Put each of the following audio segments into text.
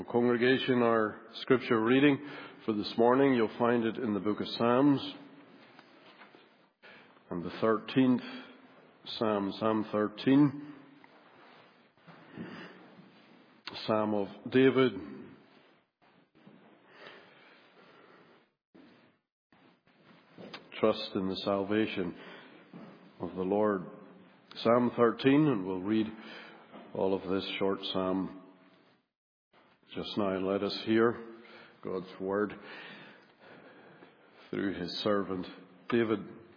Congregation, our scripture reading for this morning, you'll find it in the book of Psalms, and the 13th Psalm, Psalm 13, Psalm of David. Trust in the salvation of the Lord. Psalm 13, and we'll read all of this short psalm just now. Let us hear God's word through his servant David.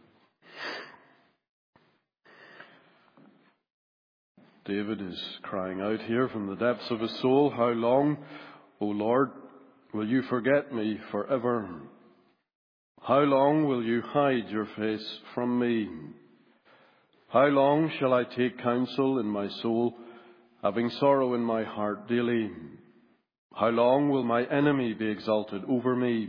David is crying out here from the depths of his soul, "How long, O Lord, will you forget me forever? How long will you hide your face from me? How long shall I take counsel in my soul, having sorrow in my heart daily? How long will my enemy be exalted over me?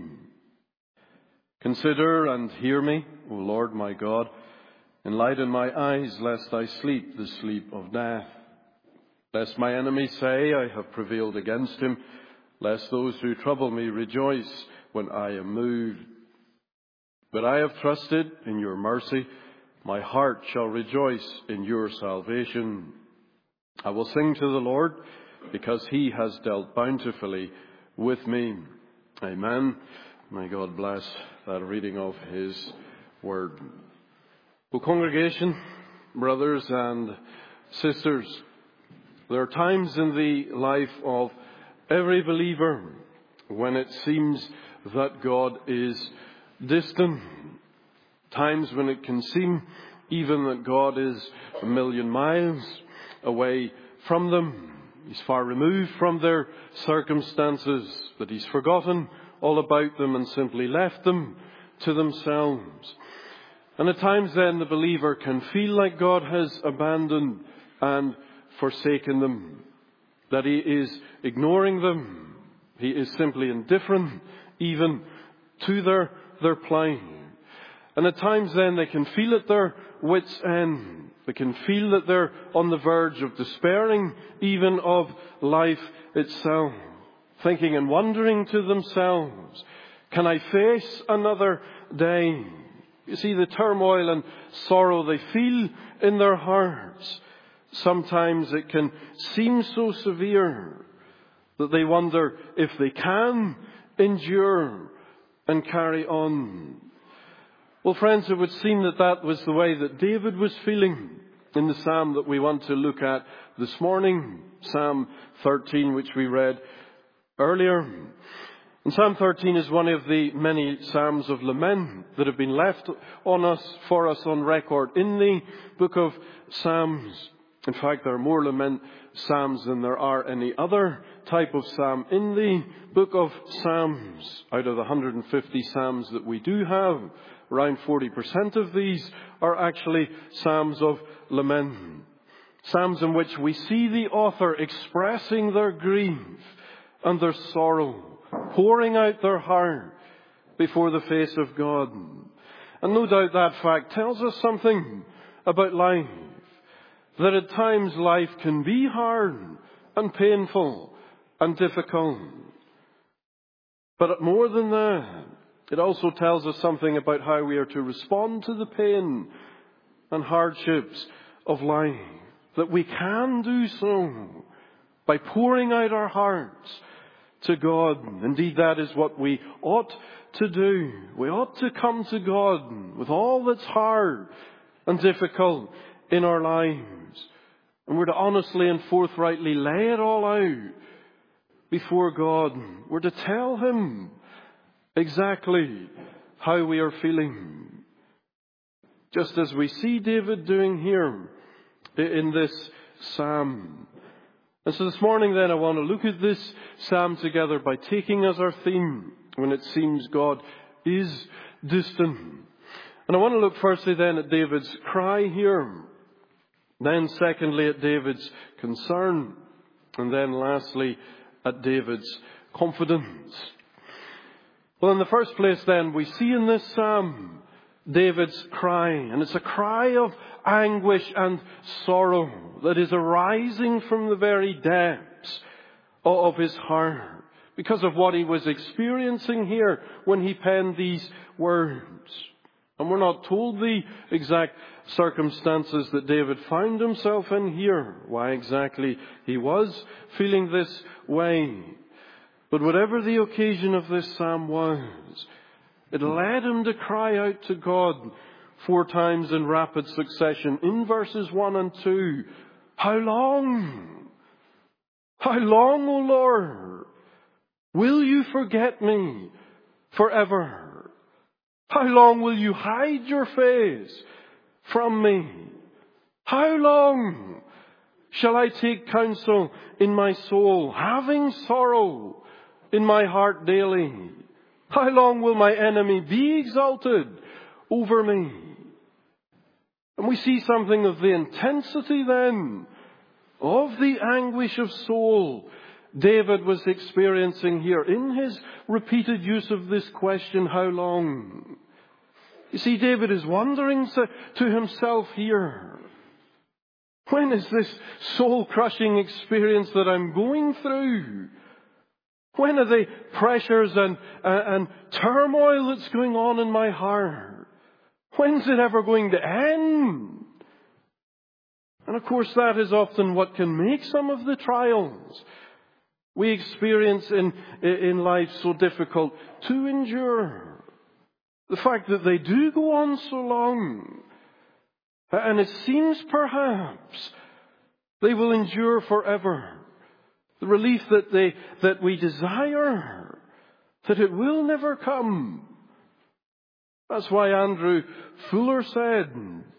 Consider and hear me, O Lord my God. Enlighten my eyes, lest I sleep the sleep of death. Lest my enemy say, I have prevailed against him. Lest those who trouble me rejoice when I am moved. But I have trusted in your mercy. My heart shall rejoice in your salvation. I will sing to the Lord, because he has dealt bountifully with me." Amen. May God bless that reading of his word. Well, congregation, brothers and sisters, there are times in the life of every believer when it seems that God is distant. Times when it can seem even that God is a million miles away from them. He's far removed from their circumstances, that he's forgotten all about them and simply left them to themselves. And at times then the believer can feel like God has abandoned and forsaken them, that he is ignoring them. He is simply indifferent even to their plight. And at times then they can feel at their wits' end. They can feel that they're on the verge of despairing even of life itself. Thinking and wondering to themselves, can I face another day? You see, the turmoil and sorrow they feel in their hearts, sometimes it can seem so severe that they wonder if they can endure and carry on. Well, friends, it would seem that that was the way that David was feeling in the psalm that we want to look at this morning, Psalm 13, which we read earlier. And Psalm 13 is one of the many psalms of lament that have been left for us on record in the book of Psalms. In fact, there are more lament psalms than there are any other type of psalm in the book of Psalms. Out of the 150 psalms that we do have, around 40% of these are actually psalms of lament. Psalms in which we see the author expressing their grief and their sorrow, pouring out their heart before the face of God. And no doubt that fact tells us something about life. That at times life can be hard and painful and difficult. But more than that, it also tells us something about how we are to respond to the pain and hardships of life. That we can do so by pouring out our hearts to God. Indeed, that is what we ought to do. We ought to come to God with all that's hard and difficult in our lives. And we're to honestly and forthrightly lay it all out before God. We're to tell him exactly how we are feeling. Just as we see David doing here in this psalm. And so this morning then I want to look at this psalm together by taking as our theme when it seems God is distant. And I want to look firstly then at David's cry here. Then secondly at David's concern. And then lastly at David's confidence. Well, in the first place then, we see in this psalm David's cry. And it's a cry of anguish and sorrow that is arising from the very depths of his heart, because of what he was experiencing here when he penned these words. And we're not told the exact circumstances that David found himself in here, why exactly he was feeling this way. But whatever the occasion of this psalm was, it led him to cry out to God 4 times in rapid succession in verses 1 and 2. How long? How long, O Lord? Will you forget me forever? How long will you hide your face from me? How long shall I take counsel in my soul, having sorrow in my heart daily? How long will my enemy be exalted over me? And we see something of the intensity then of the anguish of soul David was experiencing here in his repeated use of this question, how long? You see, David is wondering to himself here, when is this soul-crushing experience that I'm going through? When are the pressures and turmoil that's going on in my heart? When's it ever going to end? And of course that is often what can make some of the trials we experience in life so difficult to endure. The fact that they do go on so long. And it seems perhaps they will endure forever. The relief that we desire, that it will never come. That's why Andrew Fuller said,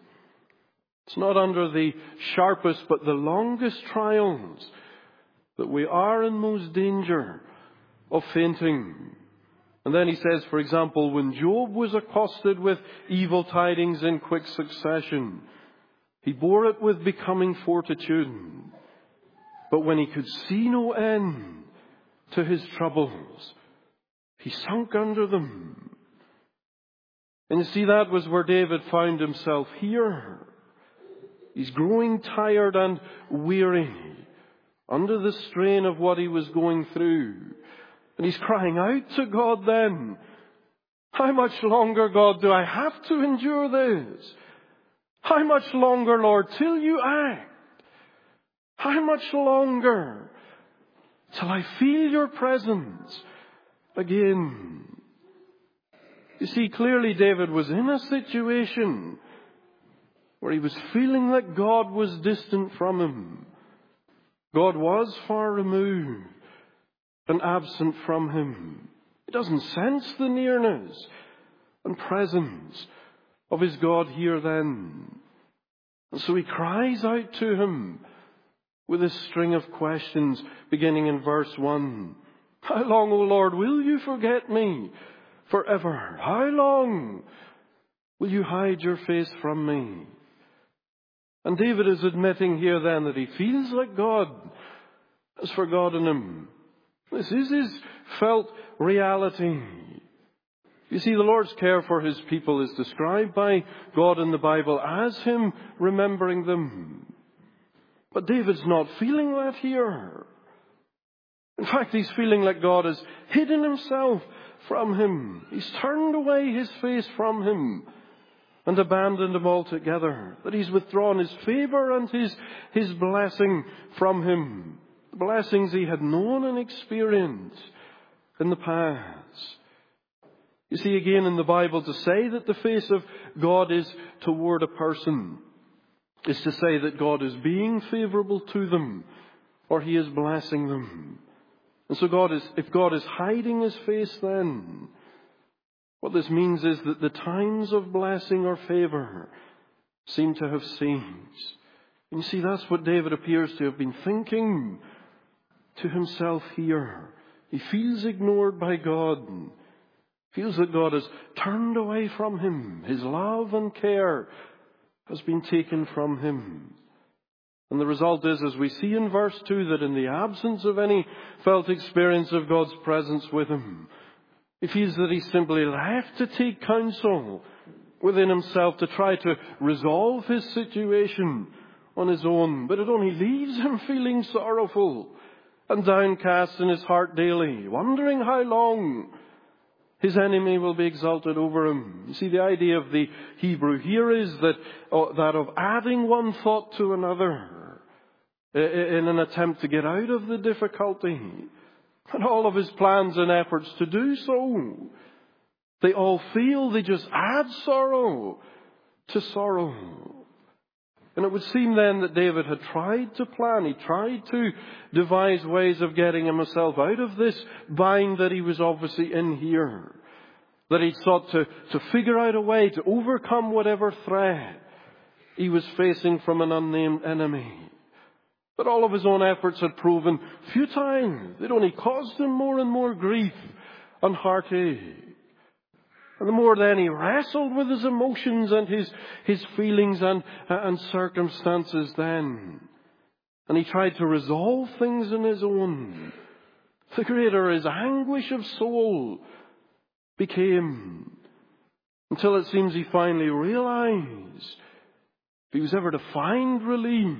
it's not under the sharpest but the longest trials that we are in most danger of fainting. And then he says, for example, when Job was accosted with evil tidings in quick succession, he bore it with becoming fortitude. But when he could see no end to his troubles, he sunk under them. And you see, that was where David found himself here. He's growing tired and weary under the strain of what he was going through. And he's crying out to God then, how much longer, God, do I have to endure this? How much longer, Lord, till you act? How much longer till I feel your presence again? You see, clearly David was in a situation where he was feeling that God was distant from him. God was far removed and absent from him. He doesn't sense the nearness and presence of his God here then. And so he cries out to him with a string of questions beginning in verse 1. How long, O Lord, will you forget me forever? How long will you hide your face from me? And David is admitting here then that he feels like God has forgotten him. This is his felt reality. You see, the Lord's care for his people is described by God in the Bible as him remembering them. But David's not feeling that here. In fact, he's feeling like God has hidden himself from him. He's turned away his face from him and abandoned him altogether. That he's withdrawn his favor and his blessing from him. The blessings he had known and experienced in the past. You see, again in the Bible, to say that the face of God is toward a person is to say that God is being favorable to them or he is blessing them. And so if God is hiding his face then, what this means is that the times of blessing or favor seem to have ceased. And you see, that's what David appears to have been thinking to himself here. He feels ignored by God. Feels that God has turned away from him. His love and care has been taken from him. And the result is, as we see in verse 2, that in the absence of any felt experience of God's presence with him, he feels that he's simply left to take counsel within himself to try to resolve his situation on his own. But it only leaves him feeling sorrowful and downcast in his heart daily, wondering how long his enemy will be exalted over him. You see, the idea of the Hebrew here is that of adding one thought to another in an attempt to get out of the difficulty. And all of his plans and efforts to do so, they all fail. They just add sorrow to sorrow. And it would seem then that David had tried to plan. He tried to devise ways of getting himself out of this bind that he was obviously in here. That he sought to figure out a way to overcome whatever threat he was facing from an unnamed enemy. But all of his own efforts had proven futile. They'd only caused him more and more grief and heartache. And the more then he wrestled with his emotions and his feelings and circumstances then, and he tried to resolve things in his own, the greater his anguish of soul became, until it seems he finally realized if he was ever to find relief,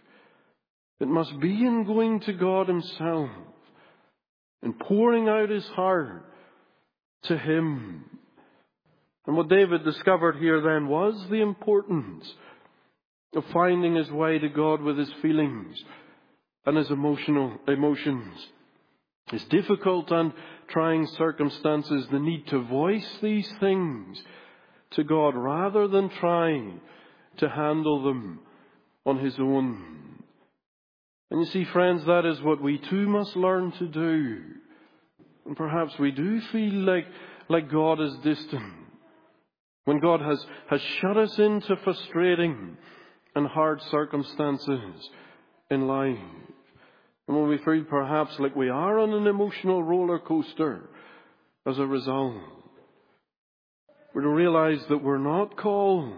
it must be in going to God himself and pouring out his heart to him. And what David discovered here then was the importance of finding his way to God with his feelings and his emotions. His difficult and trying circumstances, the need to voice these things to God rather than try to handle them on his own. And you see, friends, that is what we too must learn to do. And perhaps we do feel like God is distant, when God has shut us into frustrating and hard circumstances in life. And when we feel perhaps like we are on an emotional roller coaster as a result, we're to realize that we're not called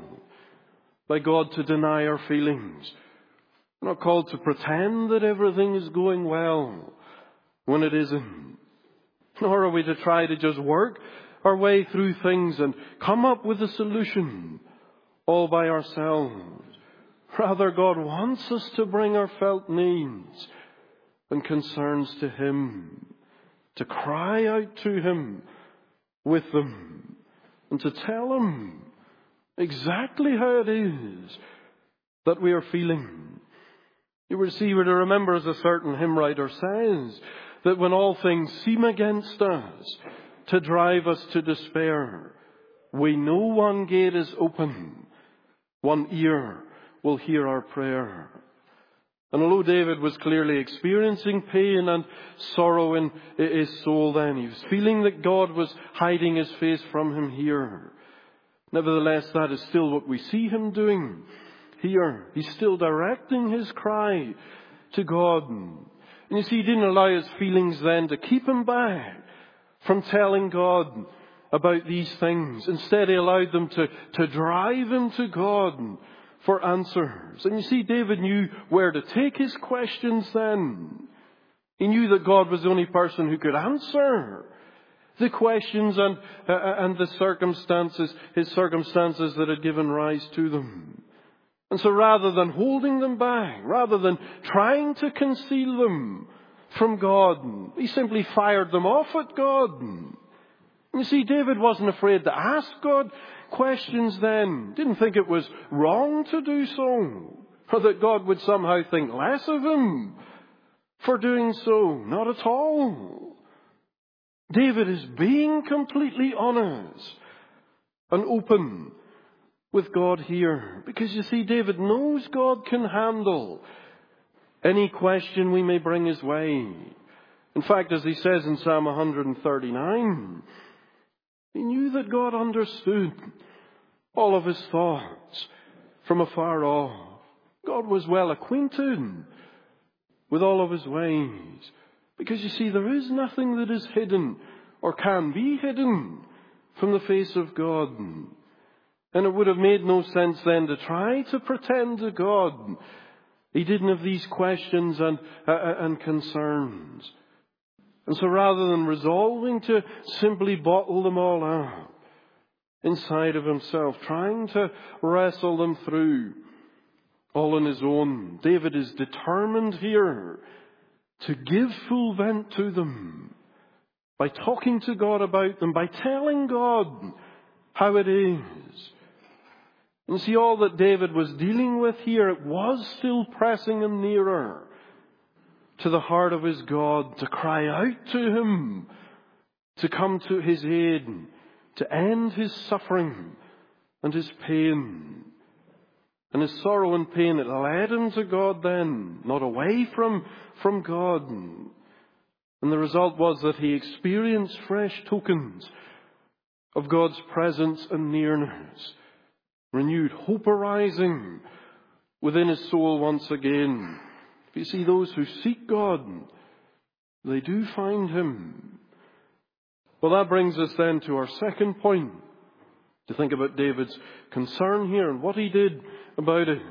by God to deny our feelings. We're not called to pretend that everything is going well when it isn't. Nor are we to try to just work our way through things and come up with a solution all by ourselves. Rather, God wants us to bring our felt needs and concerns to him, to cry out to him with them, and to tell him exactly how it is that we are feeling. You will see, we're to remember, as a certain hymn writer says, that when all things seem against us to drive us to despair, we know one gate is open, one ear will hear our prayer. And although David was clearly experiencing pain and sorrow in his soul then, he was feeling that God was hiding his face from him here. Nevertheless, that is still what we see him doing here. He's still directing his cry to God. And you see, he didn't allow his feelings then to keep him back from telling God about these things. Instead, he allowed them to drive him to God for answers. And you see, David knew where to take his questions then. He knew that God was the only person who could answer the questions and the circumstances, his circumstances that had given rise to them. And so rather than holding them back, rather than trying to conceal them from God, he simply fired them off at God. You see, David wasn't afraid to ask God questions then. Didn't think it was wrong to do so, or that God would somehow think less of him for doing so. Not at all. David is being completely honest and open with God here, because you see, David knows God can handle any question we may bring his way. In fact, as he says in Psalm 139, he knew that God understood all of his thoughts from afar off. God was well acquainted with all of his ways. Because you see, there is nothing that is hidden or can be hidden from the face of God. And it would have made no sense then to try to pretend to God he didn't have these questions and concerns. And so rather than resolving to simply bottle them all up inside of himself, trying to wrestle them through all on his own, David is determined here to give full vent to them by talking to God about them, by telling God how it is. And see, all that David was dealing with here, it was still pressing him nearer to the heart of his God, to cry out to him, to come to his aid, to end his suffering and his pain. And his sorrow and pain, it led him to God then, not away from God. And the result was that he experienced fresh tokens of God's presence and nearness. Renewed hope arising within his soul once again. You see, those who seek God, they do find him. Well, that brings us then to our second point, to think about David's concern here and what he did about it.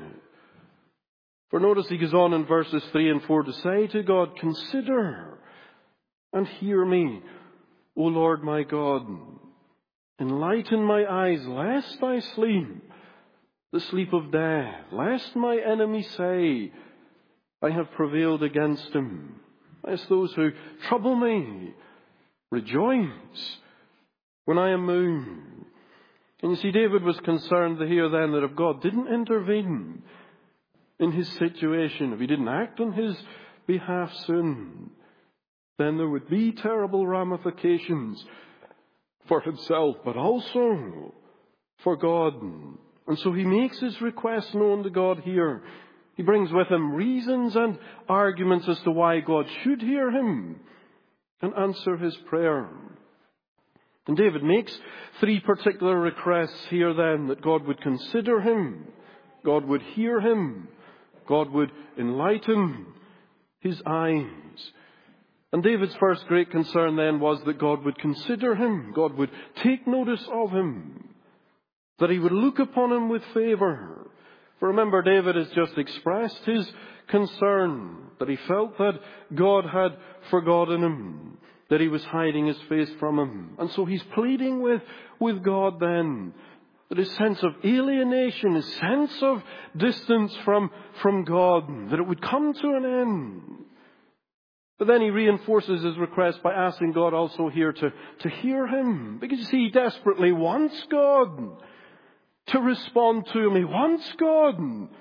For notice he goes on in verses 3 and 4 to say to God, "Consider and hear me, O Lord my God. Enlighten my eyes, lest I sleep the sleep of death, lest my enemies say, I have prevailed against him. Lest those who trouble me rejoice when I am moved." And you see, David was concerned to hear then that if God didn't intervene in his situation, if he didn't act on his behalf soon, then there would be terrible ramifications for himself, but also for God. And so he makes his request known to God here. He brings with him reasons and arguments as to why God should hear him and answer his prayer. And David makes three particular requests here then, that God would consider him, God would hear him, God would enlighten his eyes. And David's first great concern then was that God would consider him, God would take notice of him, that he would look upon him with favour. For remember, David has just expressed his concern, that he felt that God had forgotten him, that he was hiding his face from him. And so he's pleading with God then, that his sense of alienation, his sense of distance from God, that it would come to an end. But then he reinforces his request by asking God also here to hear him. Because you see, he desperately wants God to respond to him. He wants God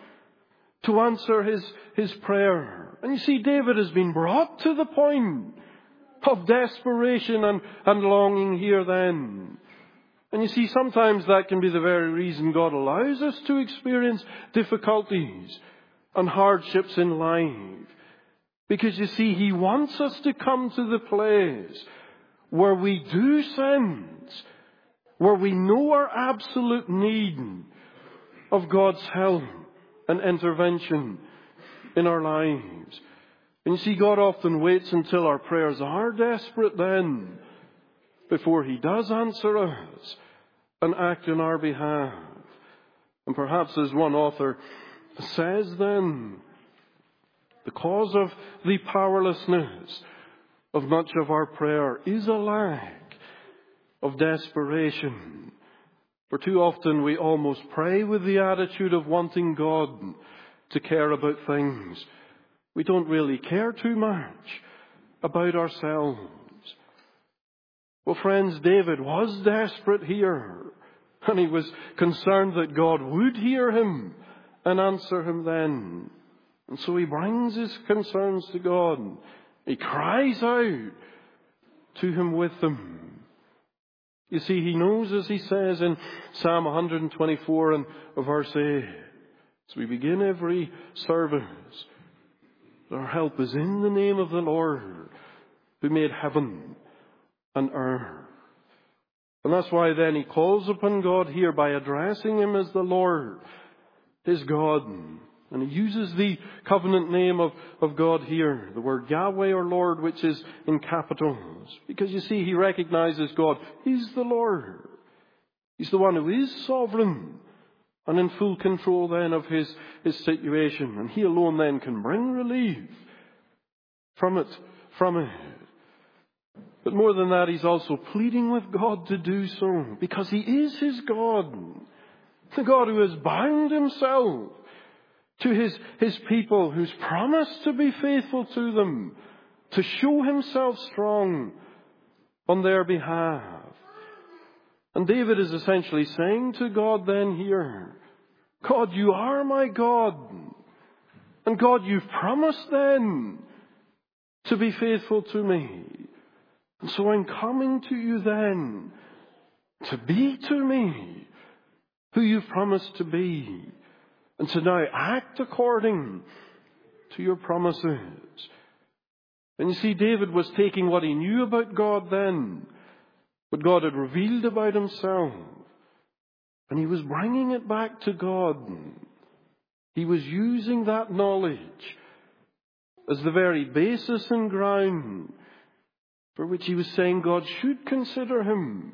to answer his prayer. And you see, David has been brought to the point of desperation and longing here then. And you see, sometimes that can be the very reason God allows us to experience difficulties and hardships in life. Because you see, he wants us to come to the place where we do sense, where we know our absolute need of God's help and intervention in our lives. And you see, God often waits until our prayers are desperate then, before he does answer us and act on our behalf. And perhaps, as one author says then, the cause of the powerlessness of much of our prayer is a lack of desperation. For too often we almost pray with the attitude of wanting God to care about things. We don't really care too much about ourselves. Well, friends, David was desperate here, and he was concerned that God would hear him and answer him then. And so he brings his concerns to God. He cries out to him with them. You see, he knows, as he says in Psalm 124 and verse 8, as we begin every service, our help is in the name of the Lord, who made heaven and earth. And that's why then he calls upon God here by addressing him as the Lord, his God. And he uses the covenant name of God here, the word Yahweh or Lord, which is in capitals. Because you see, he recognizes God is the Lord. He's the one who is sovereign and in full control then of his situation. And he alone then can bring relief from it. But more than that, he's also pleading with God to do so, because he is his God. The God who has bound himself to his people, who's promised to be faithful to them to show himself strong on their behalf. And David is essentially saying to God then here, God, you are my God. And God, you've promised then to be faithful to me. And so I'm coming to you then to be to me who you've promised to be. And to now act according to your promises. And you see, David was taking what he knew about God then, what God had revealed about himself, and he was bringing it back to God. He was using that knowledge as the very basis and ground for which he was saying God should consider him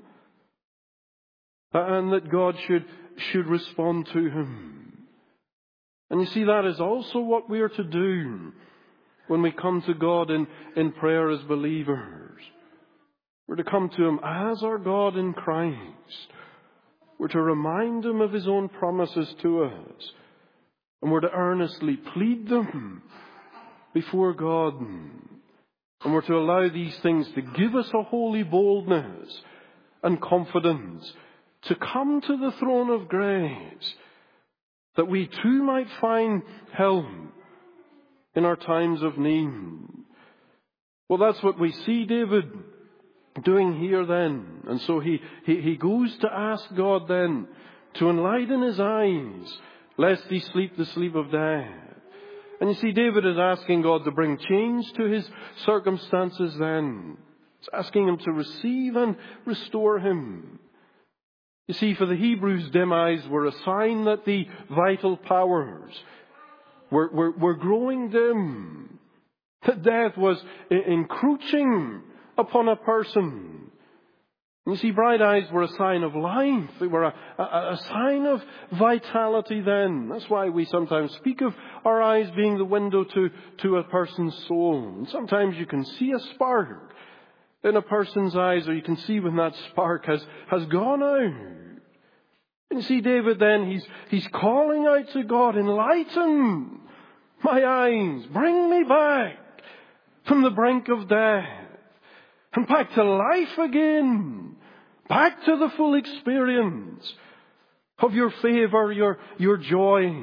and that God should respond to him. And you see, that is also what we are to do when we come to God in prayer as believers. We're to come to him as our God in Christ. We're to remind him of his own promises to us. And we're to earnestly plead them before God. And we're to allow these things to give us a holy boldness and confidence to come to the throne of grace, that we too might find help in our times of need. Well, that's what we see David doing here then. And so he goes to ask God then to enlighten his eyes, lest he sleep the sleep of death. And you see, David is asking God to bring change to his circumstances then. He's asking him to receive and restore him. You see, for the Hebrews, dim eyes were a sign that the vital powers were growing dim. That death was encroaching upon a person. You see, bright eyes were a sign of life. They were a sign of vitality then. That's why we sometimes speak of our eyes being the window to a person's soul. And sometimes you can see a spark in a person's eyes, or you can see when that spark has gone out. And you see, David then, he's calling out to God, enlighten my eyes, bring me back from the brink of death, and back to life again, back to the full experience of your favor, your joy.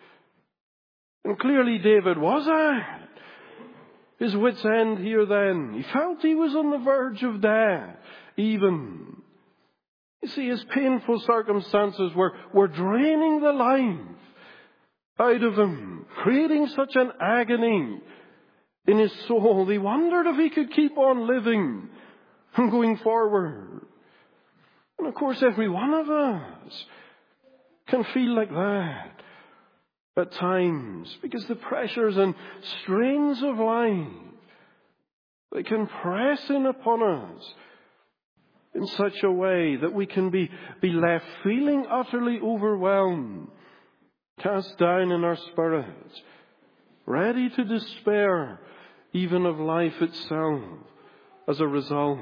And clearly David was at his wit's end here then. He felt he was on the verge of death, even. You see, his painful circumstances were draining the life out of him, creating such an agony in his soul. He wondered if he could keep on living and going forward. And of course, every one of us can feel like that at times, because the pressures and strains of life, they can press in upon us in such a way that we can be left feeling utterly overwhelmed, cast down in our spirits, ready to despair even of life itself as a result.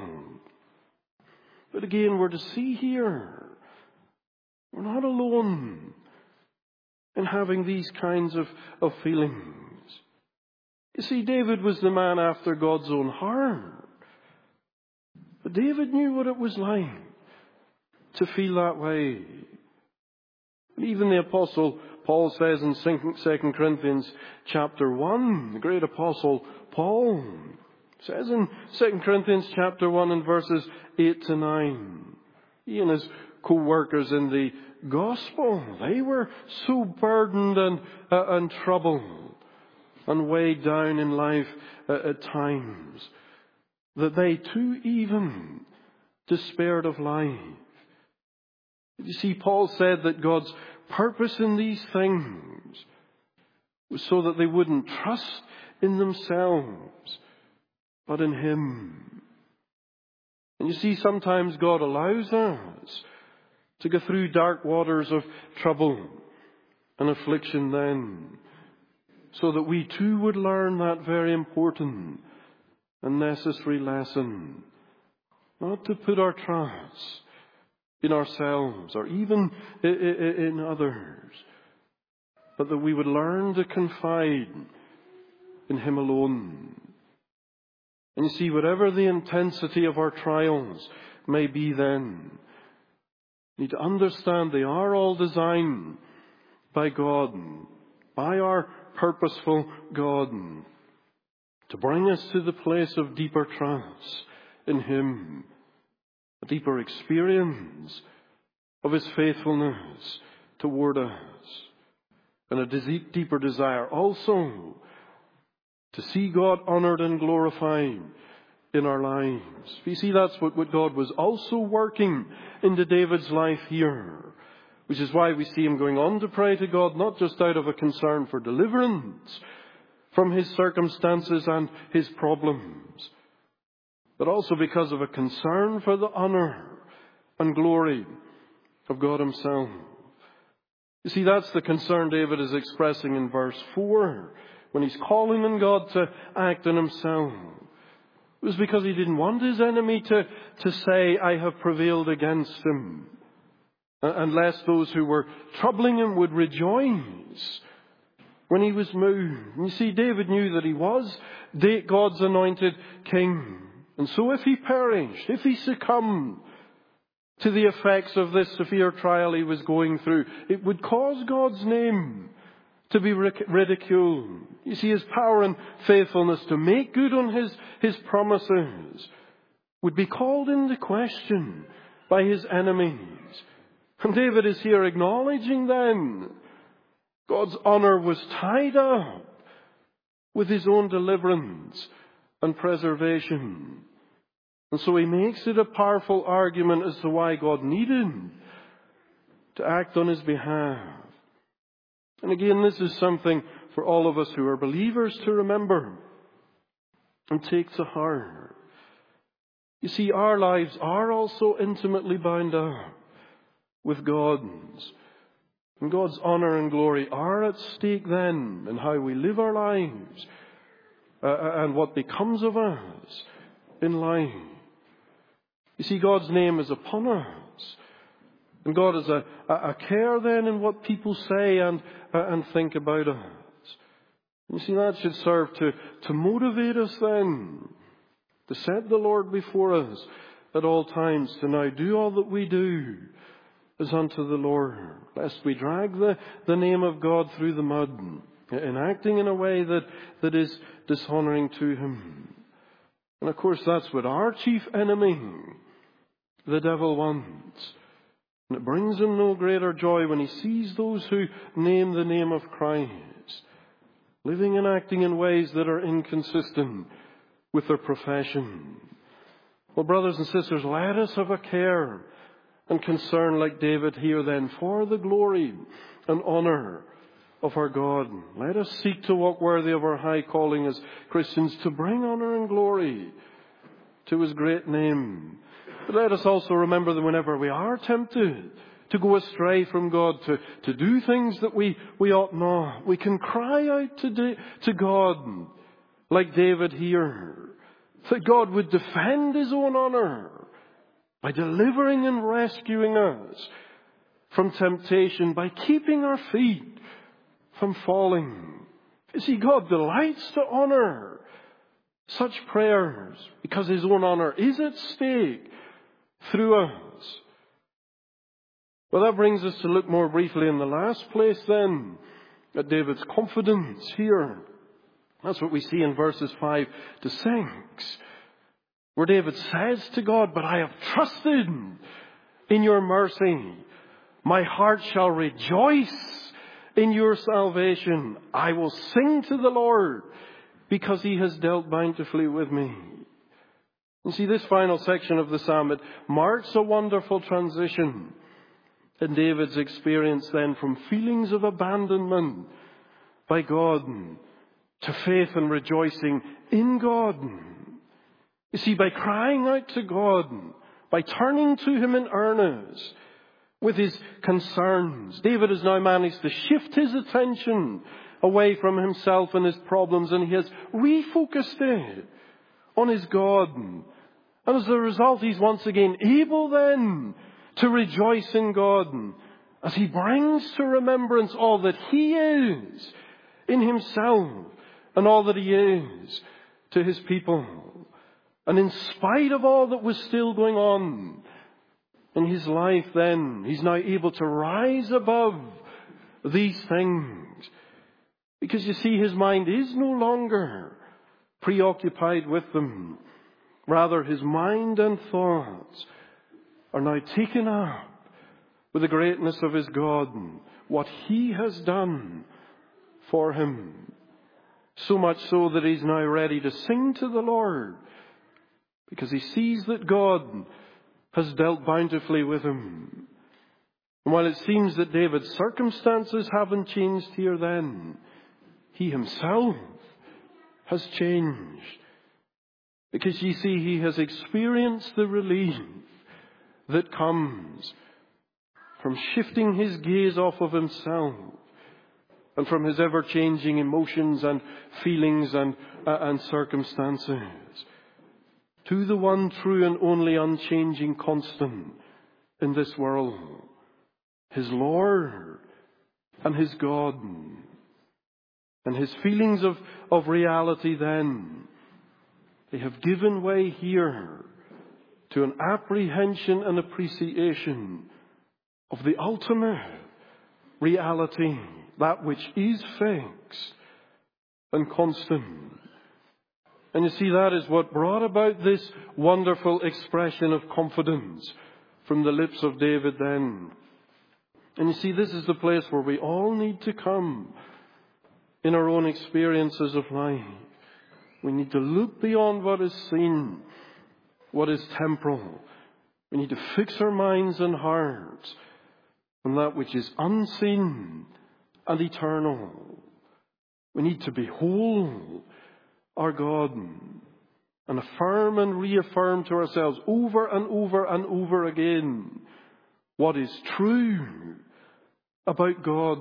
But again, we're to see here, we're not alone in having these kinds of feelings. You see, David was the man after God's own heart. But David knew what it was like to feel that way. And even the Apostle Paul says in 2 Corinthians chapter 1, the great Apostle Paul says in 2 Corinthians chapter 1 and verses 8 to 9, he and his co-workers in the gospel, they were so burdened and troubled and weighed down in life at times that they too even despaired of life. You see, Paul said that God's purpose in these things was so that they wouldn't trust in themselves, but in Him. And you see, sometimes God allows us to go through dark waters of trouble and affliction then, so that we too would learn that very important and necessary lesson, not to put our trust in ourselves or even in others, but that we would learn to confide in Him alone. And you see, whatever the intensity of our trials may be then, we need to understand they are all designed by God, by our purposeful God, to bring us to the place of deeper trust in Him, a deeper experience of His faithfulness toward us, and a deeper desire also to see God honoured and glorified in our lives. You see, that's what God was also working into David's life here, which is why we see him going on to pray to God, not just out of a concern for deliverance from his circumstances and his problems, but also because of a concern for the honour and glory of God Himself. You see, that's the concern David is expressing in verse 4, when he's calling on God to act in himself. It was because he didn't want his enemy to say, I have prevailed against him, unless those who were troubling him would rejoice when he was moved. And you see, David knew that he was God's anointed king. And so if he perished, if he succumbed to the effects of this severe trial he was going through, it would cause God's name to be ridiculed. You see, His power and faithfulness to make good on His promises would be called into question by His enemies. And David is here acknowledging then God's honour was tied up with His own deliverance and preservation. And so he makes it a powerful argument as to why God needed to act on his behalf. And again, this is something for all of us who are believers to remember and take to heart. You see, our lives are also intimately bound up with God's. And God's honour and glory are at stake then in how we live our lives and what becomes of us in life. You see, God's name is upon us. And God is a care then in what people say and think about us. You see, that should serve to motivate us then, to set the Lord before us at all times, to now do all that we do as unto the Lord, lest we drag the name of God through the mud in acting in a way that is dishonouring to Him. And of course, that's what our chief enemy, the devil, wants. And it brings him no greater joy when he sees those who name the name of Christ living and acting in ways that are inconsistent with their profession. Well, brothers and sisters, let us have a care and concern like David here then for the glory and honour of our God. Let us seek to walk worthy of our high calling as Christians, to bring honour and glory to His great name. But let us also remember that whenever we are tempted to go astray from God, to do things that we ought not, we can cry out to God, like David here, that God would defend His own honour by delivering and rescuing us from temptation, by keeping our feet from falling. You see, God delights to honour such prayers because His own honour is at stake through us. Well, that brings us to look more briefly in the last place then at David's confidence here. That's what we see in verses 5 to 6, where David says to God, but I have trusted in your mercy. My heart shall rejoice in your salvation. I will sing to the Lord because He has dealt bountifully with me. You see, this final section of the psalm, it marks a wonderful transition in David's experience then from feelings of abandonment by God to faith and rejoicing in God. You see, by crying out to God, by turning to Him in earnest with his concerns, David has now managed to shift his attention away from himself and his problems, and he has refocused it on his God. And as a result, he's once again able then to rejoice in God as he brings to remembrance all that he is in himself and all that he is to his people. And in spite of all that was still going on in his life then, he's now able to rise above these things. Because you see, his mind is no longer preoccupied with them. Rather, his mind and thoughts are now taken up with the greatness of his God, what he has done for him. So much so that he's now ready to sing to the Lord, because he sees that God has dealt bountifully with him. And while it seems that David's circumstances haven't changed here then, he himself has changed. Because you see, he has experienced the relief that comes from shifting his gaze off of himself and from his ever-changing emotions and feelings and circumstances to the one true and only unchanging constant in this world, his Lord and his God. And his feelings of reality then, they have given way here to an apprehension and appreciation of the ultimate reality, that which is fixed and constant. And you see, that is what brought about this wonderful expression of confidence from the lips of David then. And you see, this is the place where we all need to come in our own experiences of life. We need to look beyond what is seen, what is temporal. We need to fix our minds and hearts on that which is unseen and eternal. We need to behold our God and affirm and reaffirm to ourselves over and over and over again what is true about God,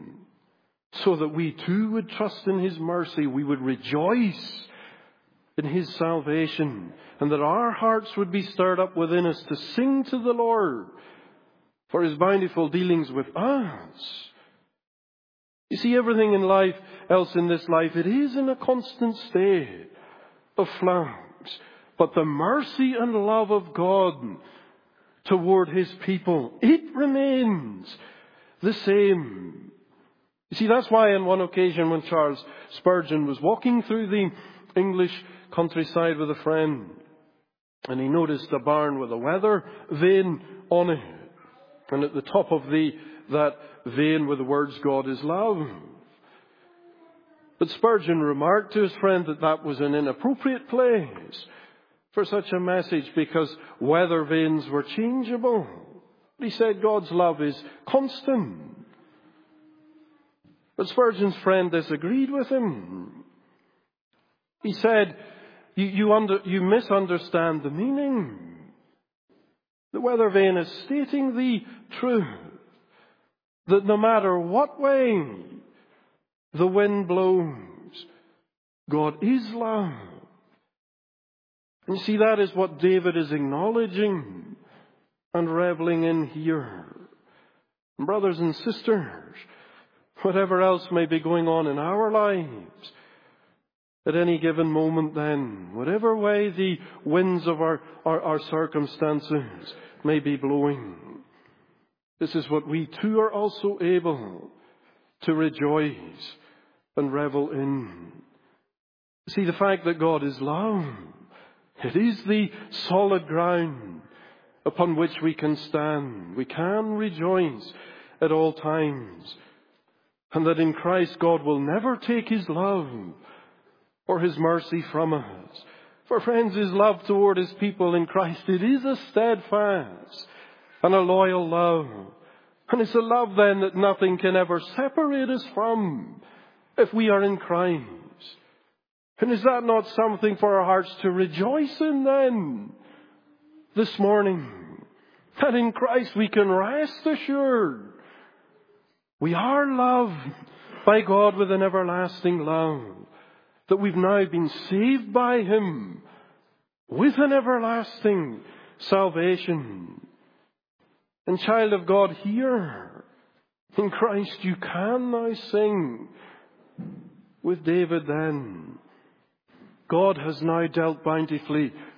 so that we too would trust in his mercy, we would rejoice in his salvation, and that our hearts would be stirred up within us to sing to the Lord for his bountiful dealings with us. You see, everything in life, else in this life, it is in a constant state of flux. But the mercy and love of God toward his people, it remains the same. You see, that's why on one occasion when Charles Spurgeon was walking through the English countryside with a friend, and he noticed a barn with a weather vane on it, and at the top of that vane were the words, "God is love." But Spurgeon remarked to his friend that that was an inappropriate place for such a message, because weather vanes were changeable. He said God's love is constant. But Spurgeon's friend disagreed with him. He said, you misunderstand the meaning. The weather vane is stating the truth, that no matter what way the wind blows, God is love. And you see, that is what David is acknowledging and reveling in here. And brothers and sisters, whatever else may be going on in our lives at any given moment then, whatever way the winds of our circumstances may be blowing, this is what we too are also able to rejoice and revel in. See, the fact that God is love, it is the solid ground upon which we can stand. We can rejoice at all times. And that in Christ God will never take his love or his mercy from us. For friends, his love toward his people in Christ, it is a steadfast and a loyal love. And it's a love then that nothing can ever separate us from if we are in Christ. And is that not something for our hearts to rejoice in then, this morning? That in Christ we can rest assured. We are loved by God with an everlasting love. That we've now been saved by him with an everlasting salvation. And child of God, here in Christ you can now sing with David then. God has now dealt bountifully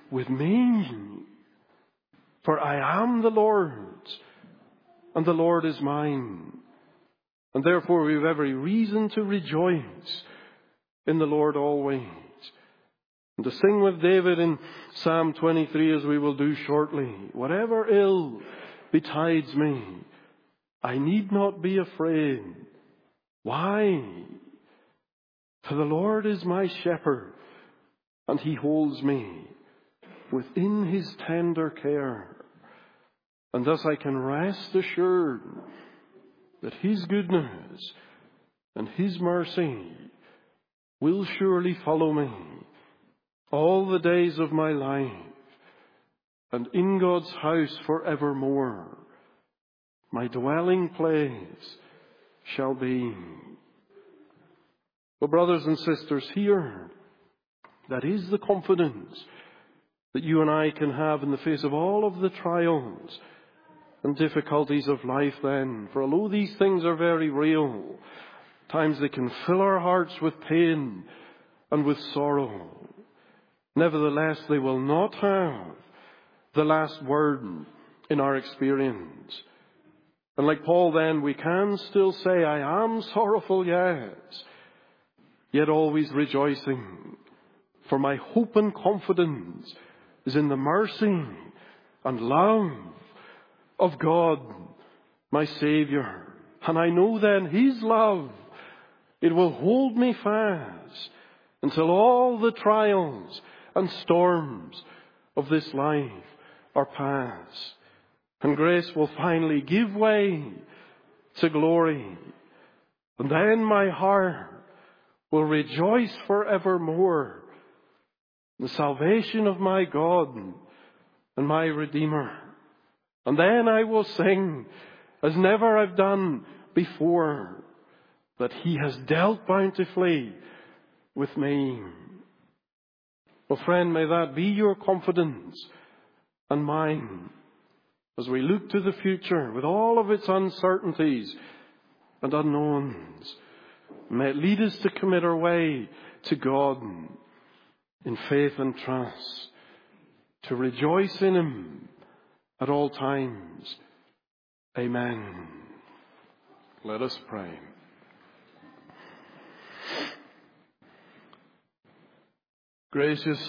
with me. For I am the Lord's, and the Lord is mine. And therefore we have every reason to rejoice in the Lord always. And to sing with David in Psalm 23, as we will do shortly, whatever ill betides me, I need not be afraid. Why? For the Lord is my shepherd, and he holds me within his tender care. And thus I can rest assured that his goodness and his mercy will surely follow me all the days of my life, and in God's house forevermore my dwelling place shall be. Well, brothers and sisters, here, that is the confidence that you and I can have in the face of all of the trials and difficulties of life then. For although these things are very real, at times they can fill our hearts with pain and with sorrow. Nevertheless, they will not have the last word in our experience. And like Paul then, we can still say, I am sorrowful, yes, yet always rejoicing. For my hope and confidence is in the mercy and love of God, my Saviour. And I know then his love, it will hold me fast until all the trials and storms of this life are past. And grace will finally give way to glory. And then my heart will rejoice forevermore in the salvation of my God and my Redeemer. And then I will sing, as never I've done before, that he has dealt bountifully with me. Well, friend, may that be your confidence and mine as we look to the future with all of its uncertainties and unknowns. May it lead us to commit our way to God in faith and trust, to rejoice in him at all times. Amen. Let us pray. Gracious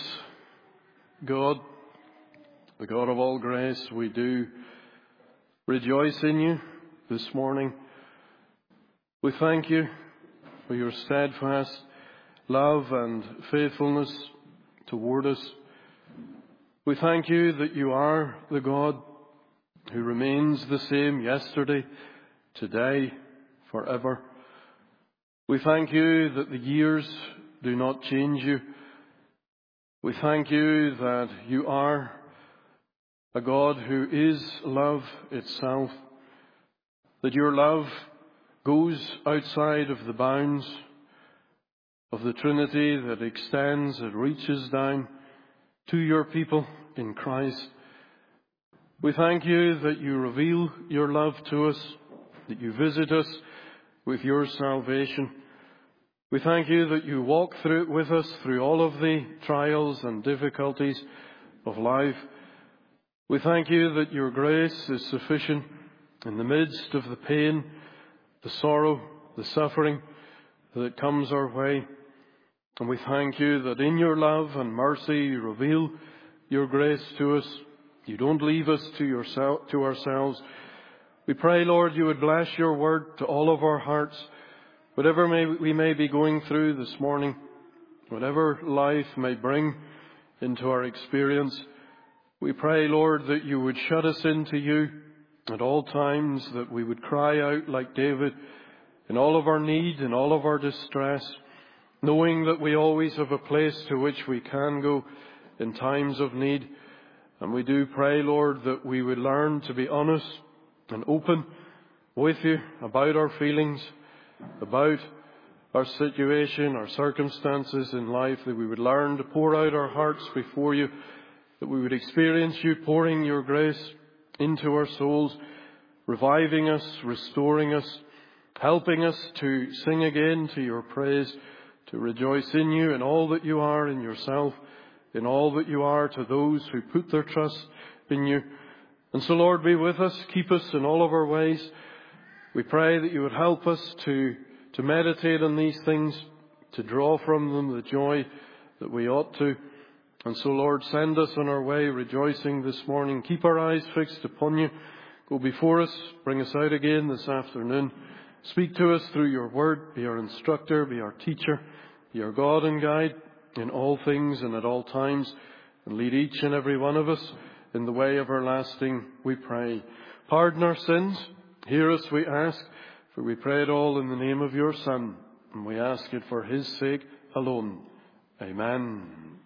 God, the God of all grace, we do rejoice in you this morning. We thank you for your steadfast love and faithfulness toward us. We thank you that you are the God who remains the same yesterday, today, forever. We thank you that the years do not change you. We thank you that you are a God who is love itself, that your love goes outside of the bounds of the Trinity, that extends, that reaches down to your people in Christ. We thank you that you reveal your love to us, that you visit us with your salvation. We thank you that you walk through it with us through all of the trials and difficulties of life. We thank you that your grace is sufficient in the midst of the pain, the sorrow, the suffering that comes our way. And we thank you that in your love and mercy you reveal your grace to us. You don't leave us to ourselves. We pray, Lord, you would bless your word to all of our hearts. Whatever we may be going through this morning, whatever life may bring into our experience, we pray, Lord, that you would shut us into you at all times, that we would cry out like David in all of our need and all of our distress, knowing that we always have a place to which we can go in times of need. And we do pray, Lord, that we would learn to be honest and open with you about our feelings, about our situation, our circumstances in life, that we would learn to pour out our hearts before you, that we would experience you pouring your grace into our souls, reviving us, restoring us, helping us to sing again to your praise, to rejoice in you and all that you are in yourself in all that you are to those who put their trust in you. And so, Lord, be with us, keep us in all of our ways. We pray that you would help us to meditate on these things, to draw from them the joy that we ought to. And so, Lord, send us on our way rejoicing this morning. Keep our eyes fixed upon you. Go before us, bring us out again this afternoon. Speak to us through your word. Be our instructor, be our teacher, be our God and guide in all things and at all times. And lead each and every one of us in the way everlasting, we pray. Pardon our sins. Hear us, we ask, for we pray it all in the name of your Son, and we ask it for his sake alone. Amen.